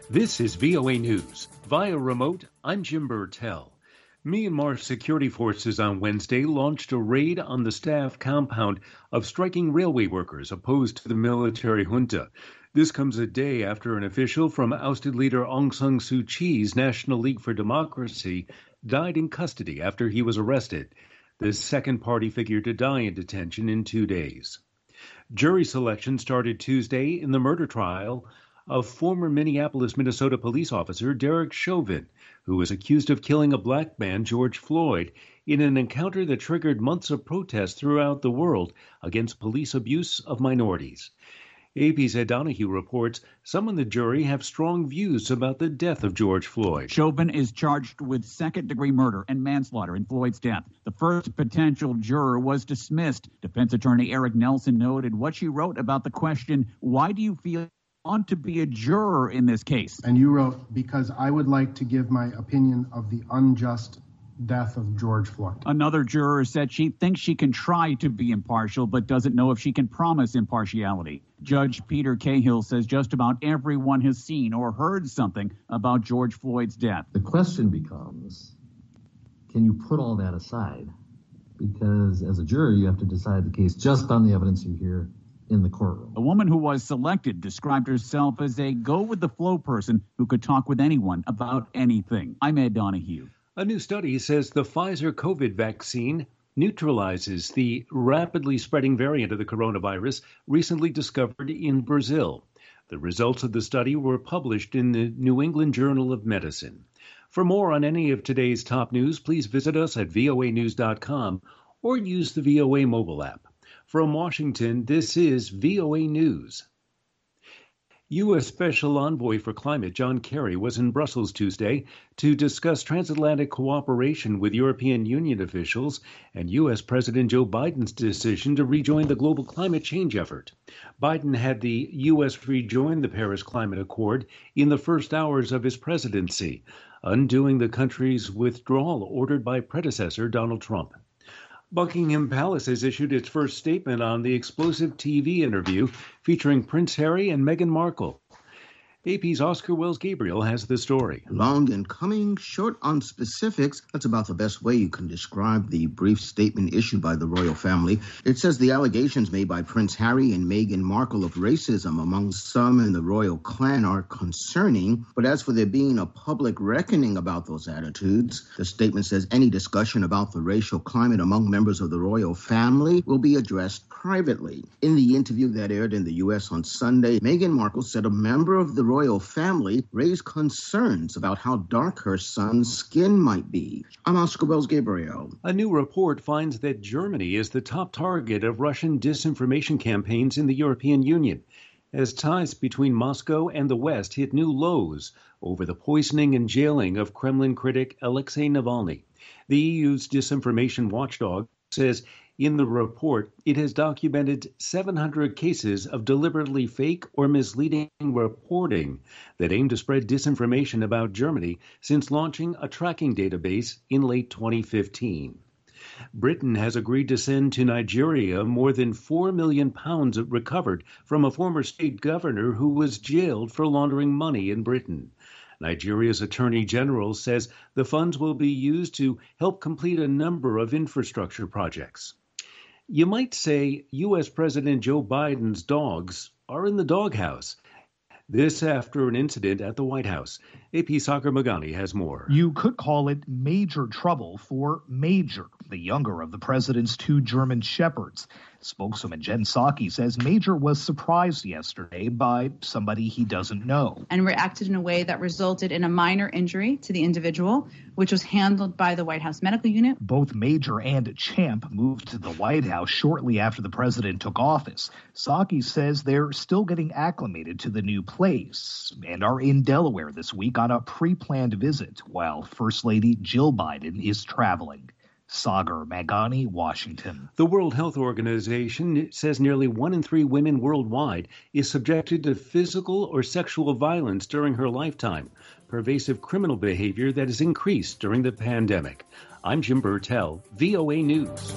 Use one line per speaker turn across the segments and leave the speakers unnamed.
This is VOA News. Via remote, I'm Jim Burtell. Myanmar security forces on Wednesday launched a raid on the staff compound of striking railway workers opposed to the military junta. This comes a day after an official from ousted leader Aung San Suu Kyi's National League for Democracy died in custody after he was arrested, the second party figure to die in detention in 2 days. Jury selection started Tuesday in the murder trial of former Minneapolis, Minnesota police officer Derek Chauvin, who was accused of killing a black man, George Floyd, in an encounter that triggered months of protest throughout the world against police abuse of minorities. AP's Ed Donahue reports some on the jury have strong views about the death of George Floyd.
Chauvin is charged with second-degree murder and manslaughter in Floyd's death. The first potential juror was dismissed. Defense attorney Eric Nelson noted what she wrote about the question, why do you feel want to be a juror in this case?
And you wrote, because I would like to give my opinion of the unjust death of George Floyd.
Another juror said she thinks she can try to be impartial, but doesn't know if she can promise impartiality. Judge Peter Cahill says just about everyone has seen or heard something about George Floyd's death.
The question becomes, can you put all that aside? Because as a juror, you have to decide the case just on the evidence you hear in the courtroom.
A woman who was selected described herself as a go-with-the-flow person who could talk with anyone about anything. I'm Ed Donahue.
A new study says the Pfizer COVID vaccine neutralizes the rapidly spreading variant of the coronavirus recently discovered in Brazil. The results of the study were published in the New England Journal of Medicine. For more on any of today's top news, please visit us at voanews.com or use the VOA mobile app. From Washington, this is VOA News. U.S. Special Envoy for Climate John Kerry was in Brussels Tuesday to discuss transatlantic cooperation with European Union officials and U.S. President Joe Biden's decision to rejoin the global climate change effort. Biden had the U.S. rejoin the Paris Climate Accord in the first hours of his presidency, undoing the country's withdrawal ordered by predecessor Donald Trump. Buckingham Palace has issued its first statement on the explosive TV interview featuring Prince Harry and Meghan Markle. AP's Oscar Wells-Gabriel has the story.
Long in coming, short on specifics. That's about the best way you can describe the brief statement issued by the royal family. It says the allegations made by Prince Harry and Meghan Markle of racism among some in the royal clan are concerning. But as for there being a public reckoning about those attitudes, the statement says any discussion about the racial climate among members of the royal family will be addressed privately. In the interview that aired in the U.S. on Sunday, Meghan Markle said a member of the royal family raised concerns about how dark her son's skin might be. I'm Oscar Wells-Gabriel.
A new report finds that Germany is the top target of Russian disinformation campaigns in the European Union, as ties between Moscow and the West hit new lows over the poisoning and jailing of Kremlin critic Alexei Navalny. The EU's disinformation watchdog says in the report, it has documented 700 cases of deliberately fake or misleading reporting that aim to spread disinformation about Germany since launching a tracking database in late 2015. Britain has agreed to send to Nigeria more than £4 million recovered from a former state governor who was jailed for laundering money in Britain. Nigeria's Attorney General says the funds will be used to help complete a number of infrastructure projects. You might say U.S. President Joe Biden's dogs are in the doghouse. This after an incident at the White House. AP Sagar Magani has more.
You could call it major trouble for Major, the younger of the president's two German shepherds. Spokeswoman Jen Psaki says Major was surprised yesterday by somebody he doesn't know.
And reacted in a way that resulted in a minor injury to the individual, which was handled by the White House Medical Unit.
Both Major and Champ moved to the White House shortly after the president took office. Psaki says they're still getting acclimated to the new place and are in Delaware this week on a pre-planned visit while First Lady Jill Biden is traveling. Sagar Magani, Washington.
The World Health Organization says nearly 1 in 3 women worldwide is subjected to physical or sexual violence during her lifetime, pervasive criminal behavior that has increased during the pandemic. I'm Jim Burtell, VOA News.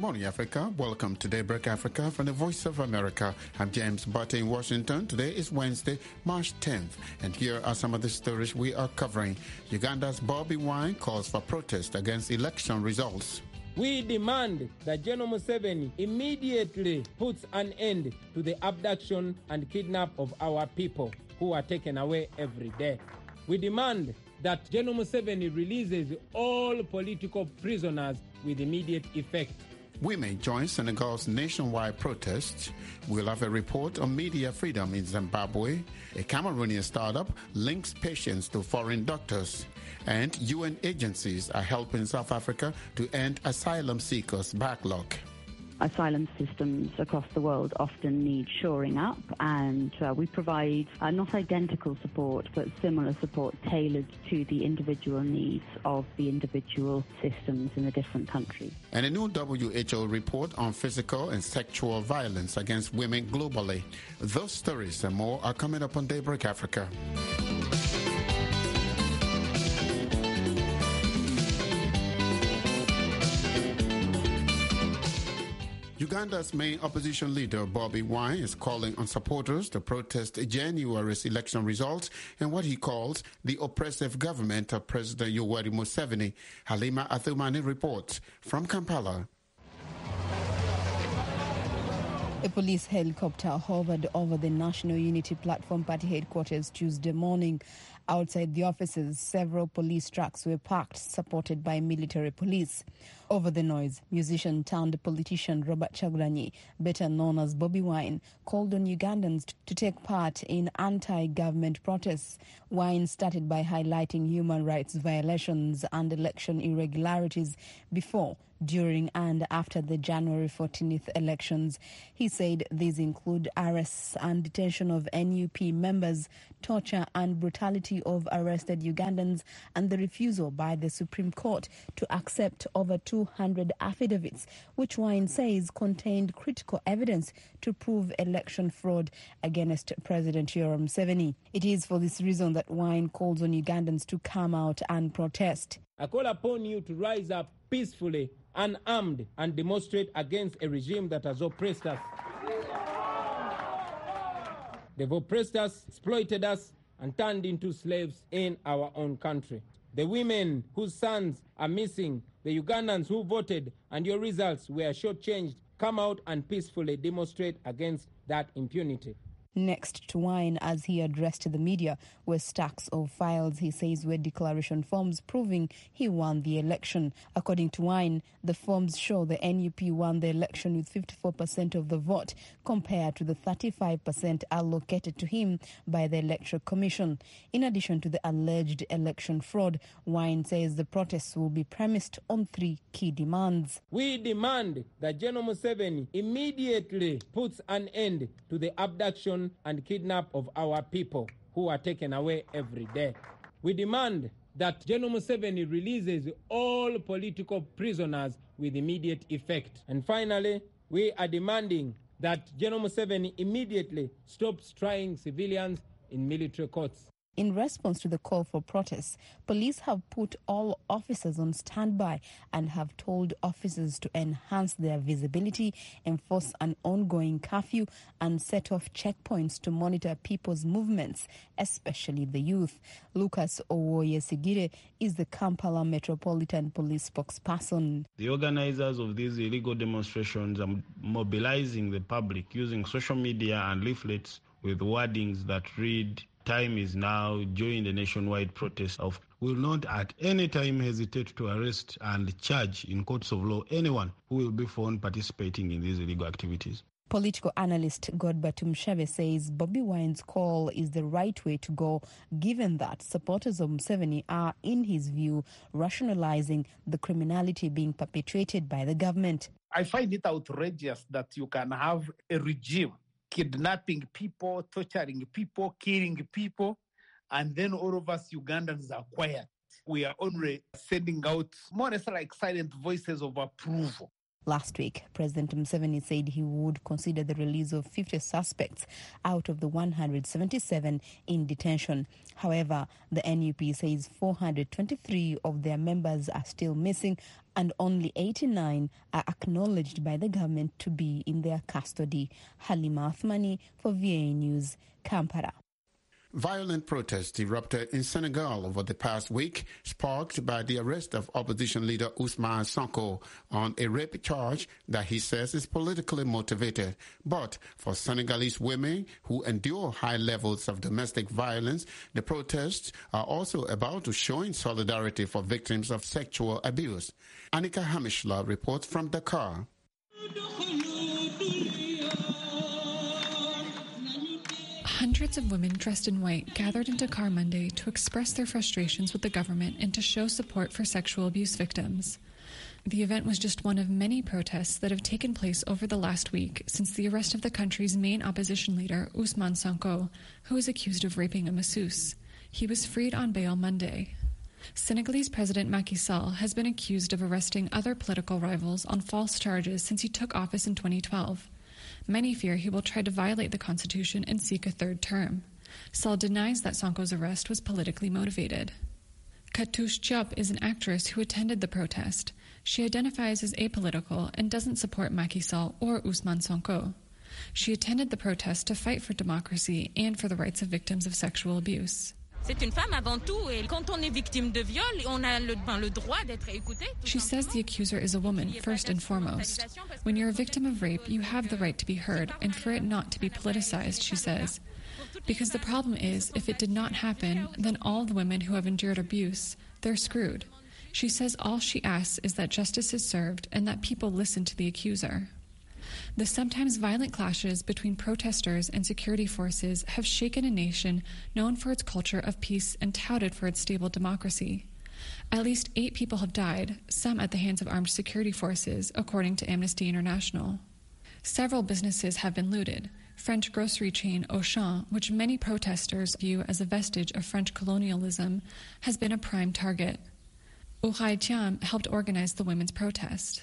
morning, Africa. Welcome to Daybreak Africa from the Voice of America. I'm James Butte in Washington. Today is Wednesday, March 10th, and here are some of the stories we are covering. Uganda's Bobi Wine calls for protest against election results.
We demand that General Museveni immediately puts an end to the abduction and kidnap of our people who are taken away every day. We demand that General Museveni releases all political prisoners with immediate effect.
We may join Senegal's nationwide protests. We'll have a report on media freedom in Zimbabwe. A Cameroonian startup links patients to foreign doctors. And UN agencies are helping South Africa to end asylum seekers' backlog.
Asylum systems across the world often need shoring up, and we provide not identical support but similar support tailored to the individual needs of the individual systems in the different countries.
And a new WHO report on physical and sexual violence against women globally. Those stories and more are coming up on Daybreak Africa. Uganda's main opposition leader, Bobi Wine, is calling on supporters to protest January's election results and what he calls the oppressive government of President Yoweri Museveni. Halima Athumani reports from Kampala.
A police helicopter hovered over the National Unity Platform Party headquarters Tuesday morning. Outside the offices, several police trucks were parked, supported by military police. Over the noise, musician turned politician Robert Kyagulanyi, better known as Bobi Wine, called on Ugandans to take part in anti-government protests. Wine started by highlighting human rights violations and election irregularities before, during and after the January 14th elections. He said these include arrests and detention of NUP members, torture and brutality of arrested Ugandans, and the refusal by the Supreme Court to accept over 200 affidavits, which Wine says contained critical evidence to prove election fraud against President Yoweri Museveni. It is for this reason that Wine calls on Ugandans to come out and protest.
I call upon you to rise up peacefully, unarmed, and demonstrate against a regime that has oppressed us. They've oppressed us, exploited us, and turned into slaves in our own country. The women whose sons are missing, the Ugandans who voted and your results were shortchanged, come out and peacefully demonstrate against that impunity.
Next to Wine, as he addressed the media, were stacks of files he says were declaration forms proving he won the election. According to Wine, the forms show the NUP won the election with 54% of the vote compared to the 35% allocated to him by the Electoral Commission. In addition to the alleged election fraud, Wine says the protests will be premised on three key demands.
We demand that General Museveni immediately puts an end to the abduction and kidnap of our people who are taken away every day. We demand that General Museveni releases all political prisoners with immediate effect. And finally, we are demanding that General Museveni immediately stops trying civilians in military courts.
In response to the call for protests, police have put all officers on standby and have told officers to enhance their visibility, enforce an ongoing curfew, and set off checkpoints to monitor people's movements, especially the youth. Lucas Owoyesigire is the Kampala Metropolitan Police spokesperson.
The organizers of these illegal demonstrations are mobilizing the public using social media and leaflets with wordings that read, "Time is now, join the nationwide protest of will not at any time hesitate to arrest and charge in courts of law anyone who will be found participating in these illegal activities."
Political analyst Godber Tumshebe says Bobi Wine's call is the right way to go, given that supporters of Museveni are, in his view, rationalizing the criminality being perpetrated by the government.
I find it outrageous that you can have a regime kidnapping people, torturing people, killing people, and then all of us Ugandans are quiet. We are only sending out more or less like silent voices of approval.
Last week, President Museveni said he would consider the release of 50 suspects out of the 177 in detention. However, the NUP says 423 of their members are still missing and only 89 are acknowledged by the government to be in their custody. Halima Athmani for VOA News, Kampala.
Violent protests erupted in Senegal over the past week, sparked by the arrest of opposition leader Ousmane Sonko on a rape charge that he says is politically motivated. But for Senegalese women who endure high levels of domestic violence, the protests are also about showing solidarity for victims of sexual abuse. Annika Hamishla reports from Dakar.
Hundreds of women dressed in white gathered in Dakar Monday to express their frustrations with the government and to show support for sexual abuse victims. The event was just one of many protests that have taken place over the last week since the arrest of the country's main opposition leader, Ousmane Sonko, who is accused of raping a masseuse. He was freed on bail Monday. Senegalese President Macky Sall has been accused of arresting other political rivals on false charges since he took office in 2012. Many fear he will try to violate the constitution and seek a third term. Sall denies that Sonko's arrest was politically motivated. Katouche Diop is an actress who attended the protest. She identifies as apolitical and doesn't support Macky Sall or Ousmane Sonko. She attended the protest to fight for democracy and for the rights of victims of sexual abuse.
C'est une femme avant tout, et quand on est victime de viol, on a le droit d'être écoutée.
She says the accuser is a woman, first and foremost. When you're a victim of rape, you have the right to be heard, and for it not to be politicized, she says. Because the problem is, if it did not happen, then all the women who have endured abuse, they're screwed. She says all she asks is that justice is served and that people listen to the accuser. The sometimes violent clashes between protesters and security forces have shaken a nation known for its culture of peace and touted for its stable democracy. At least 8 people have died, some at the hands of armed security forces, according to Amnesty International. Several businesses have been looted. French grocery chain Auchan, which many protesters view as a vestige of French colonialism, has been a prime target. Ourai Thiam helped organize the women's protest.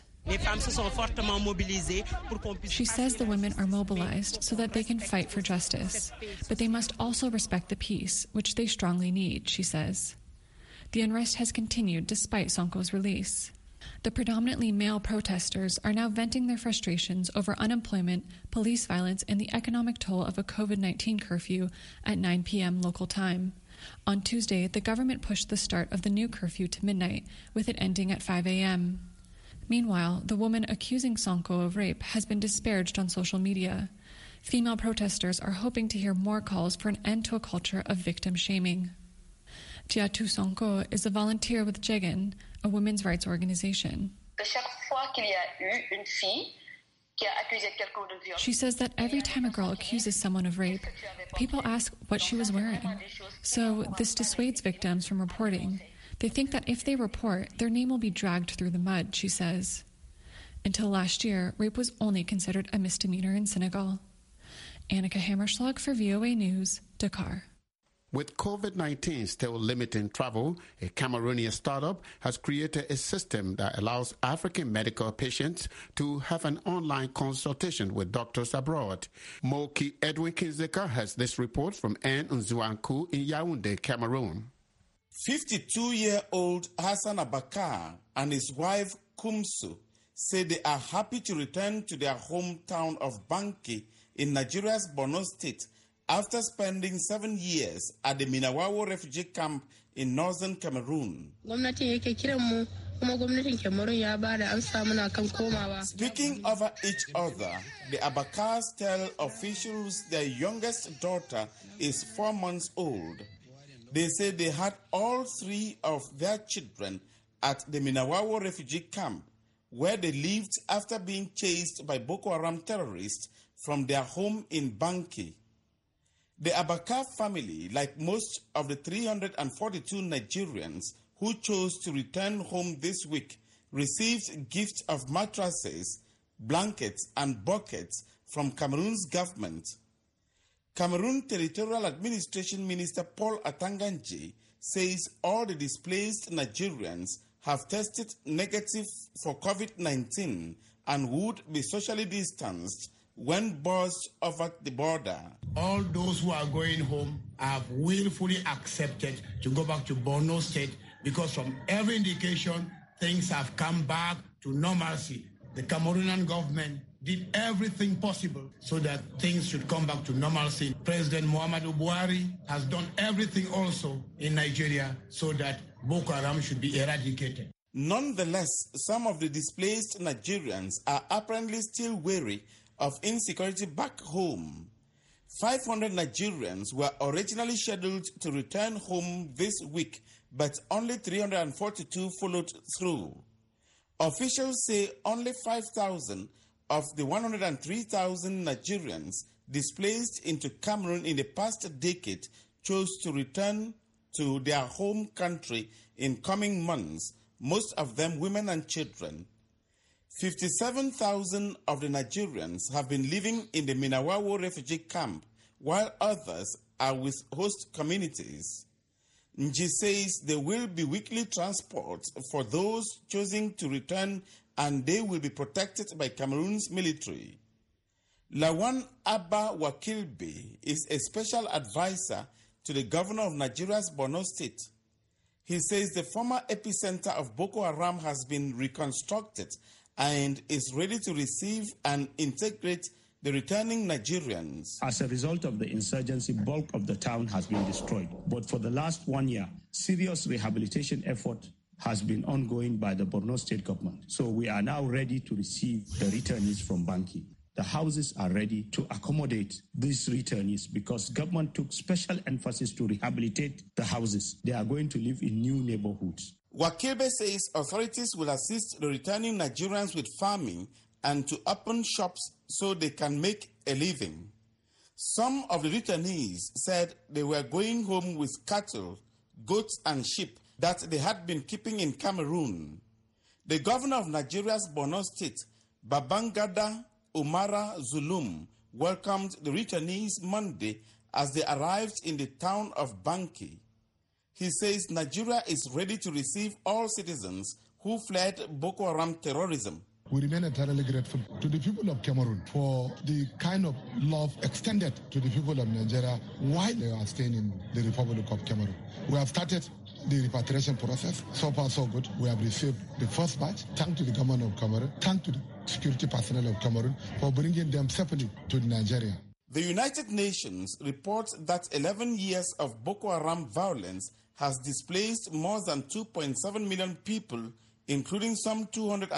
She says the women are mobilized so that they can fight for justice, but they must also respect the peace, which they strongly need, she says. The unrest has continued despite Sonko's release. The predominantly male protesters are now venting their frustrations over unemployment, police violence, and the economic toll of a COVID-19 curfew at 9 p.m. local time. On Tuesday, the government pushed the start of the new curfew to midnight, with it ending at 5 a.m. Meanwhile, the woman accusing Sonko of rape has been disparaged on social media. Female protesters are hoping to hear more calls for an end to a culture of victim shaming. Diatou Sonko is a volunteer with Jegan, a women's rights organization. She says that every time a girl accuses someone of rape, people ask what she was wearing. So this dissuades victims from reporting. They think that if they report, their name will be dragged through the mud, she says. Until last year, rape was only considered a misdemeanor in Senegal. Annika Hammerschlag for VOA News, Dakar.
With COVID-19 still limiting travel, a Cameroonian startup has created a system that allows African medical patients to have an online consultation with doctors abroad. Moki Edwin Kinzeka has this report from Anne Nzuanku in Yaoundé, Cameroon.
52-year-old Hassan Abakar and his wife Kumsu say they are happy to return to their hometown of Banki in Nigeria's Borno State after spending 7 years at the Minawawo refugee camp in northern Cameroon. Speaking over each other, the Abakars tell officials their youngest daughter is 4 months old. They say they had all 3 of their children at the Minawawo refugee camp, where they lived after being chased by Boko Haram terrorists from their home in Banki. The Abakar family, like most of the 342 Nigerians who chose to return home this week, received gifts of mattresses, blankets, and buckets from Cameroon's government. Cameroon Territorial Administration Minister Paul Atanganji says all the displaced Nigerians have tested negative for COVID-19 and would be socially distanced when buzzed over the border.
All those who are going home have willfully accepted to go back to Borno State because from every indication, things have come back to normalcy. The Cameroonian government did everything possible so that things should come back to normalcy. President Muhammadu Buhari has done everything also in Nigeria so that Boko Haram should be eradicated.
Nonetheless, some of the displaced Nigerians are apparently still wary of insecurity back home. 500 Nigerians were originally scheduled to return home this week, but only 342 followed through. Officials say only 5,000 of the 103,000 Nigerians displaced into Cameroon in the past decade chose to return to their home country in coming months, most of them women and children. 57,000 of the Nigerians have been living in the Minawawo refugee camp, while others are with host communities. Nji says there will be weekly transport for those choosing to return, and they will be protected by Cameroon's military. Lawan Abba Wakilbe is a special advisor to the governor of Nigeria's Borno State. He says the former epicenter of Boko Haram has been reconstructed and is ready to receive and integrate the returning Nigerians.
As a result of the insurgency, bulk of the town has been destroyed. But for the last 1 year, serious rehabilitation effort has been ongoing by the Borno State government. So we are now ready to receive the returnees from Banki. The houses are ready to accommodate these returnees because government took special emphasis to rehabilitate the houses. They are going to live in new neighborhoods.
Wakilbe says authorities will assist the returning Nigerians with farming and to open shops so they can make a living. Some of the returnees said they were going home with cattle, goats and sheep that they had been keeping in Cameroon. The governor of Nigeria's Borno State, Babangida Umara Zulum, welcomed the returnees Monday as they arrived in the town of Banki. He says Nigeria is ready to receive all citizens who fled Boko Haram terrorism.
We remain entirely grateful to the people of Cameroon for the kind of love extended to the people of Nigeria while they are staying in the Republic of Cameroon. We have started the repatriation process. So far, so good. We have received the first batch. Thanks to the government of Cameroon. Thanks to the security personnel of Cameroon for bringing them safely to Nigeria.
The United Nations reports that 11 years of Boko Haram violence has displaced more than 2.7 million people, including some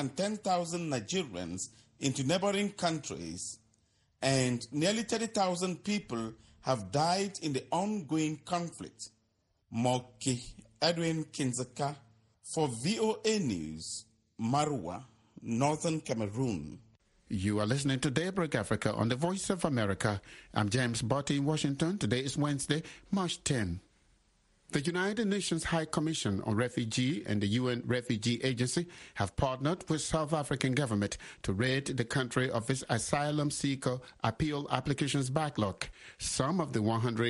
210,000 Nigerians, into neighboring countries. And nearly 30,000 people have died in the ongoing conflict. Moki Edwin Kinzaka for VOA News, Marwa, Northern Cameroon.
You are listening to Daybreak Africa on the Voice of America. I'm James Botti in Washington. Today is Wednesday, March 10. The United Nations High Commission on Refugee and the UN Refugee Agency have partnered with South African government to rid the country of its asylum seeker appeal applications backlog. Some of the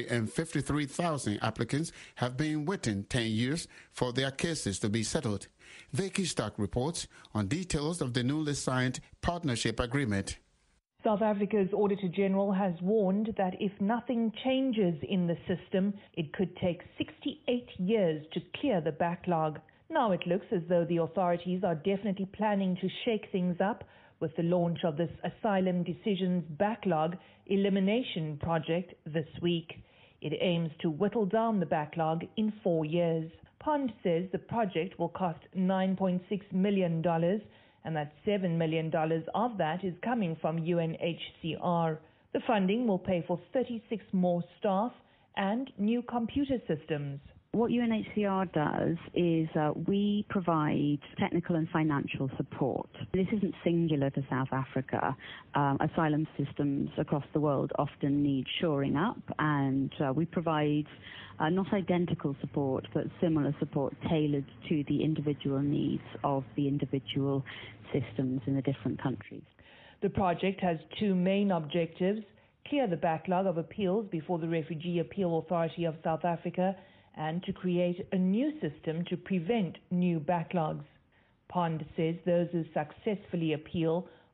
153,000 applicants have been waiting 10 years for their cases to be settled. Vicky Stark reports on details of the newly signed partnership agreement.
South Africa's Auditor General has warned that if nothing changes in the system, it could take 68 years to clear the backlog. Now it looks as though the authorities are definitely planning to shake things up with the launch of this Asylum Decisions Backlog Elimination Project this week. It aims to whittle down the backlog in 4 years. Pond says the project will cost $9.6 million, and that $7 million of that is coming from UNHCR. The funding will pay for 36 more staff and new computer systems.
What UNHCR does is we provide technical and financial support. This isn't singular to South Africa. Asylum systems across the world often need shoring up, and we provide not identical support, but similar support tailored to the individual needs of the individual systems in the different countries.
The project has two main objectives: clear the backlog of appeals before the Refugee Appeal Authority of South Africa, and to create a new system to prevent new backlogs. Pond says those who successfully appeal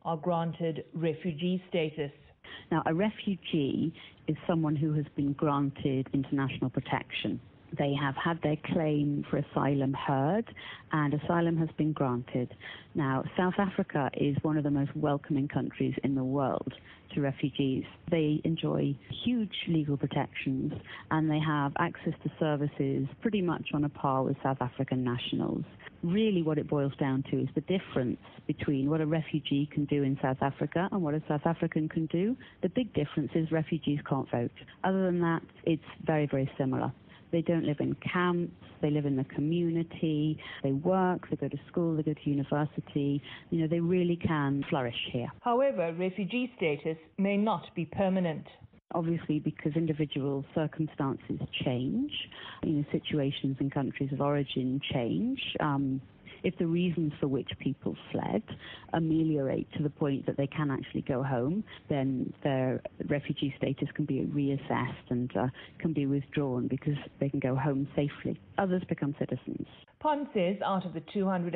are granted refugee status.
Now, a refugee is someone who has been granted international protection. They have had their claim for asylum heard, and asylum has been granted. Now, South Africa is one of the most welcoming countries in the world to refugees. They enjoy huge legal protections, and they have access to services pretty much on a par with South African nationals. Really what it boils down to is the difference between what a refugee can do in South Africa and what a South African can do. The big difference is refugees can't vote. Other than that, it's very, very similar. They don't live in camps, they live in the community, they work, they go to school, they go to university. You know, they really can flourish here.
However, refugee status may not be permanent.
Obviously, because individual circumstances change, situations in countries of origin change. If the reasons for which people fled ameliorate to the point that they can actually go home, then their refugee status can be reassessed and can be withdrawn because they can go home safely. Others become citizens.
PON says out of the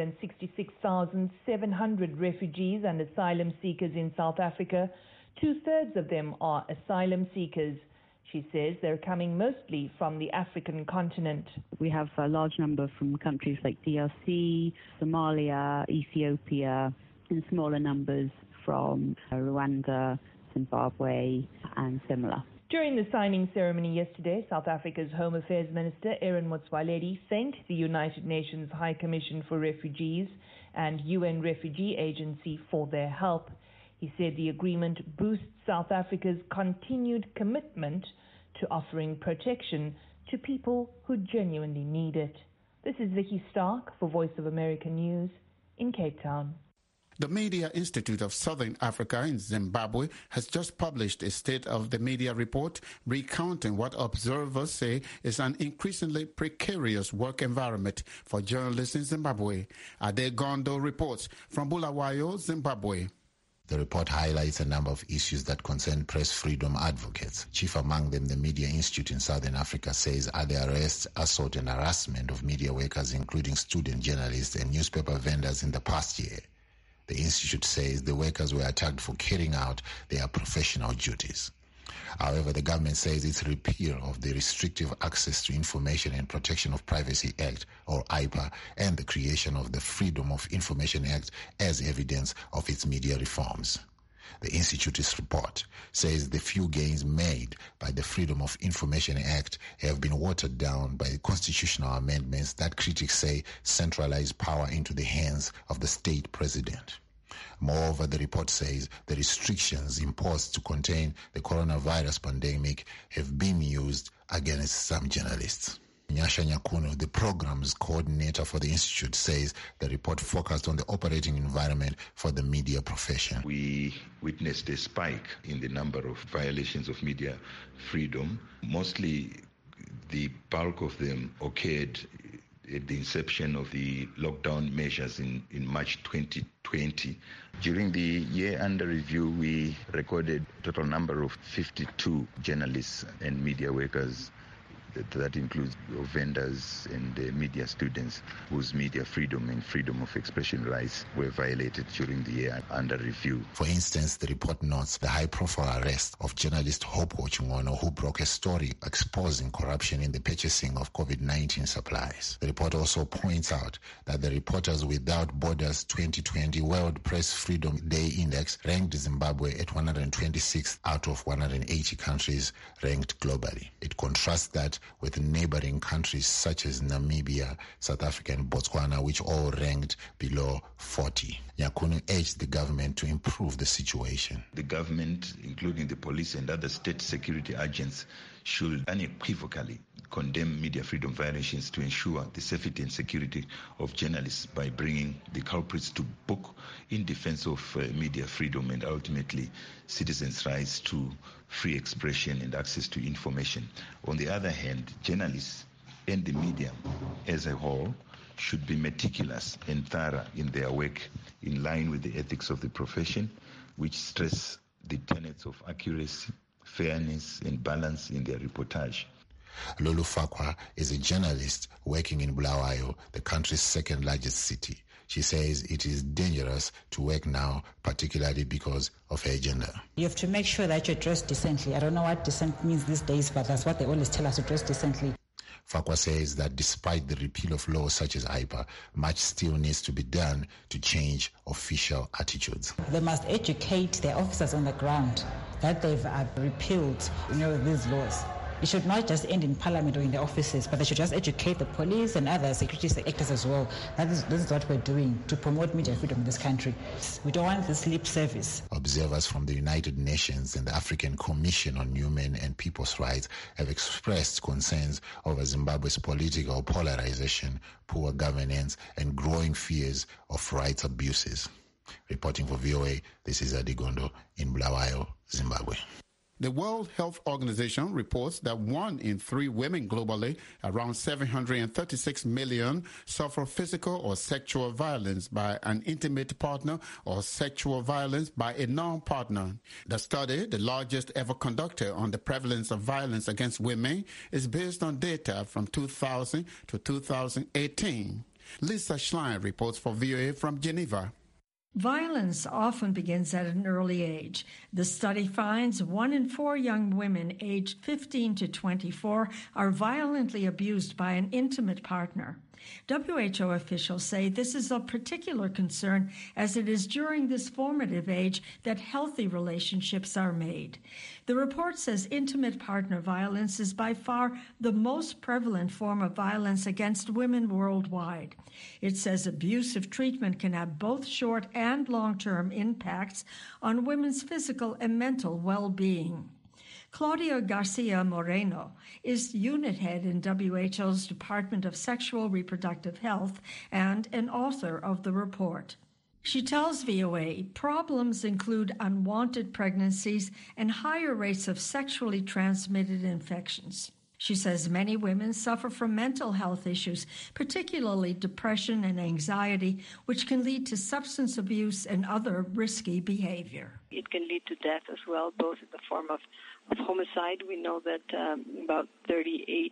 266,700 refugees and asylum seekers in South Africa, 2/3 of them are asylum seekers. She says they're coming mostly from the African continent.
We have a large number from countries like DRC, Somalia, Ethiopia, and smaller numbers from Rwanda, Zimbabwe, and similar.
During the signing ceremony yesterday, South Africa's Home Affairs Minister Aaron Motsoaledi thanked the United Nations High Commission for Refugees and UN Refugee Agency for their help. He said the agreement boosts South Africa's continued commitment to offering protection to people who genuinely need it. This is Vicky Stark for Voice of America News in Cape Town.
The Media Institute of Southern Africa in Zimbabwe has just published a State of the Media report recounting what observers say is an increasingly precarious work environment for journalists in Zimbabwe. Ade Gondo reports from Bulawayo, Zimbabwe.
The report highlights a number of issues that concern press freedom advocates. Chief among them, the Media Institute in Southern Africa says are the arrests, assault and harassment of media workers, including student journalists and newspaper vendors in the past year. The institute says the workers were attacked for carrying out their professional duties. However, the government says its repeal of the Restrictive Access to Information and Protection of Privacy Act, or IPA, and the creation of the Freedom of Information Act as evidence of its media reforms. The Institute's report says the few gains made by the Freedom of Information Act have been watered down by constitutional amendments that critics say centralize power into the hands of the state president. Moreover, the report says the restrictions imposed to contain the coronavirus pandemic have been used against some journalists. Nyasha Nyakuno, the program's coordinator for the Institute, says the report focused on the operating environment for the media profession.
We witnessed a spike in the number of violations of media freedom. Mostly the bulk of them occurred at the inception of the lockdown measures in March 2020. During the year under review, we recorded a total number of 52 journalists and media workers. That includes vendors and media students whose media freedom and freedom of expression rights were violated during the year under review.
For instance, the report notes the high-profile arrest of journalist Hope Ochungono, who broke a story exposing corruption in the purchasing of COVID-19 supplies. The report also points out that the Reporters Without Borders 2020 World Press Freedom Day Index ranked Zimbabwe at 126th out of 180 countries ranked globally. It contrasts that with neighboring countries such as Namibia, South Africa and Botswana, which all ranked below 40. Nyakuno urged the government to improve the situation.
The government, including the police and other state security agents, should unequivocally condemn media freedom violations to ensure the safety and security of journalists by bringing the culprits to book in defense of media freedom and ultimately citizens' rights to free expression and access to information. On the other hand, journalists and the media as a whole should be meticulous and thorough in their work in line with the ethics of the profession, which stress the tenets of accuracy, fairness and balance in their reportage.
Lulu Fakwa is a journalist working in Bulawayo, the country's second largest city. She says it is dangerous to work now, particularly because of her gender.
You have to make sure that you dress decently. I don't know what decent means these days, but that's what they always tell us, to dress decently.
Farquhar says that despite the repeal of laws such as IPA, much still needs to be done to change official attitudes.
They must educate their officers on the ground that they've repealed, these laws. It should not just end in Parliament or in the offices, but they should just educate the police and other security actors as well. This is what we're doing to promote media freedom in this country. We don't want this lip service.
Observers from the United Nations and the African Commission on Human and People's Rights have expressed concerns over Zimbabwe's political polarization, poor governance, and growing fears of rights abuses. Reporting for VOA, this is Adigondo in Bulawayo, Zimbabwe.
The World Health Organization reports that 1 in 3 women globally, around 736 million, suffer physical or sexual violence by an intimate partner or sexual violence by a non-partner. The study, the largest ever conducted on the prevalence of violence against women, is based on data from 2000 to 2018. Lisa Schlein reports for VOA from Geneva.
Violence often begins at an early age. The study finds 1 in 4 young women aged 15 to 24 are violently abused by an intimate partner. WHO officials say this is of particular concern as it is during this formative age that healthy relationships are made. The report says intimate partner violence is by far the most prevalent form of violence against women worldwide. It says abusive treatment can have both short and long-term impacts on women's physical and mental well-being. Claudia Garcia Moreno is unit head in WHO's Department of Sexual Reproductive Health and an author of the report. She tells VOA problems include unwanted pregnancies and higher rates of sexually transmitted infections. She says many women suffer from mental health issues, particularly depression and anxiety, which can lead to substance abuse and other risky behavior.
It can lead to death as well, both in the form of homicide. We know that about 38%,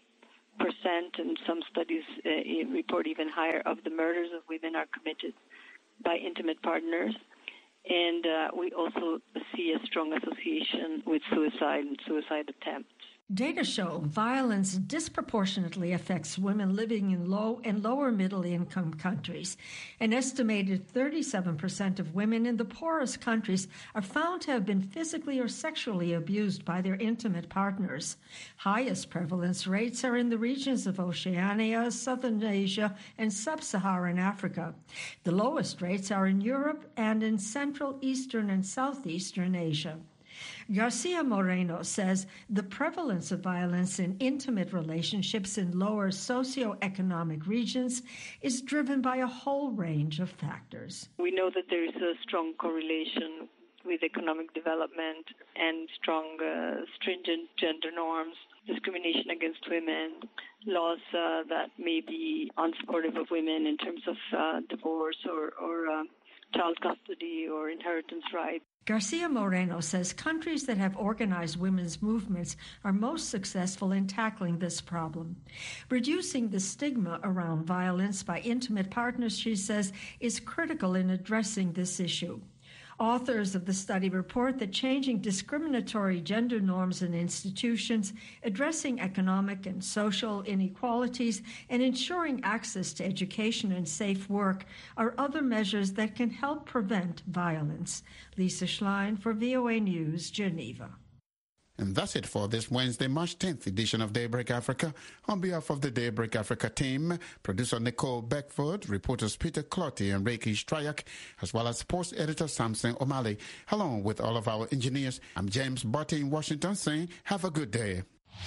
and some studies report even higher, of the murders of women are committed by intimate partners. And we also see a strong association with suicide and suicide attempts.
Data show violence disproportionately affects women living in low and lower middle income countries. An estimated 37% of women in the poorest countries are found to have been physically or sexually abused by their intimate partners. Highest prevalence rates are in the regions of Oceania, Southern Asia, and Sub-Saharan Africa. The lowest rates are in Europe and in Central, Eastern, and Southeastern Asia. Garcia Moreno says the prevalence of violence in intimate relationships in lower socioeconomic regions is driven by a whole range of factors.
We know that there is a strong correlation with economic development and strong, stringent gender norms, discrimination against women, laws that may be unsupportive of women in terms of divorce or child custody or inheritance rights.
Garcia Moreno says countries that have organized women's movements are most successful in tackling this problem. Reducing the stigma around violence by intimate partners, she says, is critical in addressing this issue. Authors of the study report that changing discriminatory gender norms in institutions, addressing economic and social inequalities, and ensuring access to education and safe work are other measures that can help prevent violence. Lisa Schlein for VOA News, Geneva.
And that's it for this Wednesday, March 10th edition of Daybreak Africa. On behalf of the Daybreak Africa team, producer Nicole Beckford, reporters Peter Clotty and Reiki Strayak, as well as sports editor Samson O'Malley, along with all of our engineers, I'm James Barty in Washington saying, have a good day.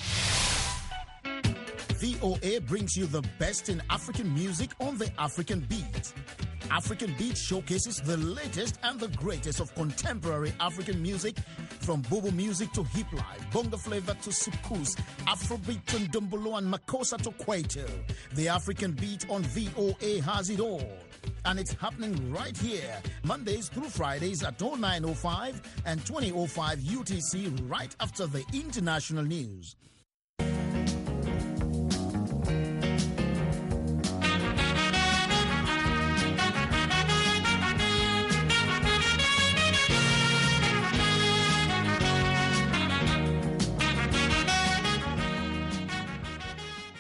VOA brings you the best in African music on the African Beat. African Beat showcases the latest and the greatest of contemporary African music, from Bobo music to hip life, bongo flavor to soukous, Afrobeat to Ndombolo and Makossa to Kwaito. The African Beat on VOA has it all. And it's happening right here, Mondays through Fridays at 09:05 and 20:05 UTC, right after the international news.